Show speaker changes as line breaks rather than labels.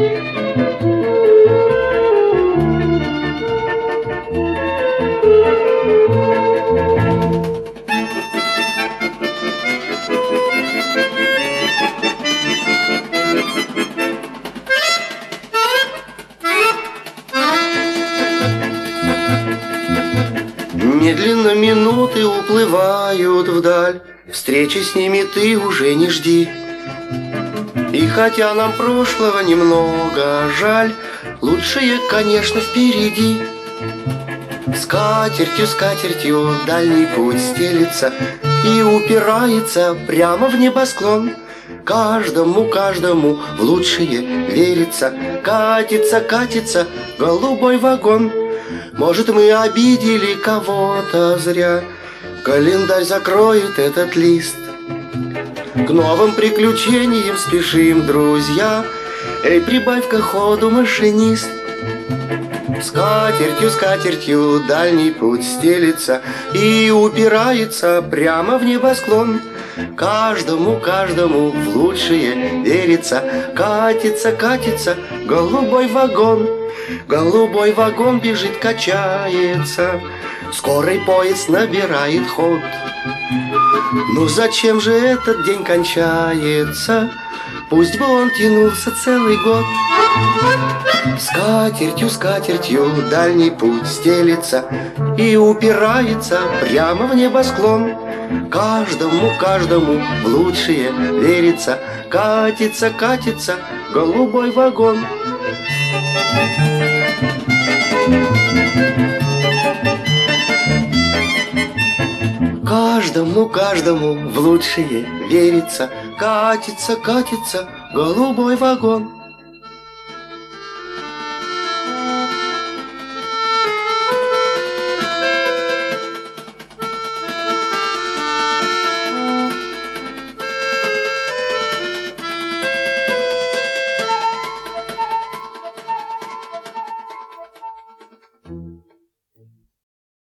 Медленно минуты уплывают вдаль, встречи с ними ты уже не жди. И хотя нам прошлого немного жаль, лучшее, конечно, впереди. Скатертью, скатертью дальний путь стелится и упирается прямо в небосклон. Каждому, каждому в лучшее верится, катится, катится голубой вагон. Может, мы обидели кого-то зря, календарь закроет этот лист. К новым приключениям спешим, друзья, эй, прибавь-ка ходу, машинист. Скатертью, скатертью дальний путь стелится и упирается прямо в небосклон. Каждому, каждому в лучшее верится, катится, катится голубой вагон. Голубой вагон бежит, качается, скорый поезд набирает ход. Ну зачем же этот день кончается? Пусть бы он тянулся целый год. Скатертью, скатертью дальний путь стелится и упирается прямо в небосклон. Каждому, каждому в лучшее верится, катится, катится голубой вагон. Каждому, каждому в лучшее верится, катится, катится голубой вагон.